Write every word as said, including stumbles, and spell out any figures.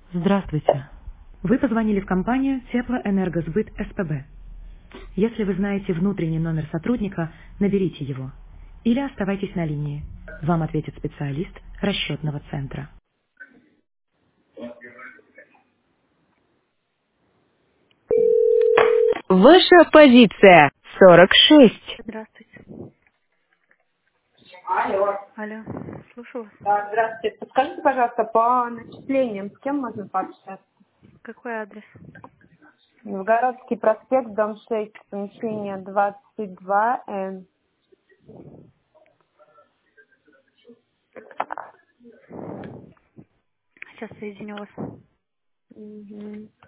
Здравствуйте. Вы позвонили в компанию Теплоэнергосбыт СПБ. Если вы знаете внутренний номер сотрудника, наберите его. Или оставайтесь на линии. Вам ответит специалист расчетного центра. Ваша позиция сорок шесть. Здравствуйте. Алло. Алло, слушаю вас. Да, здравствуйте. Подскажите, пожалуйста, по начислениям, с кем можно пообщаться? Какой адрес? Новгородский проспект, дом шесть, помещение двадцать два Н. Сейчас соединю вас. Мгм.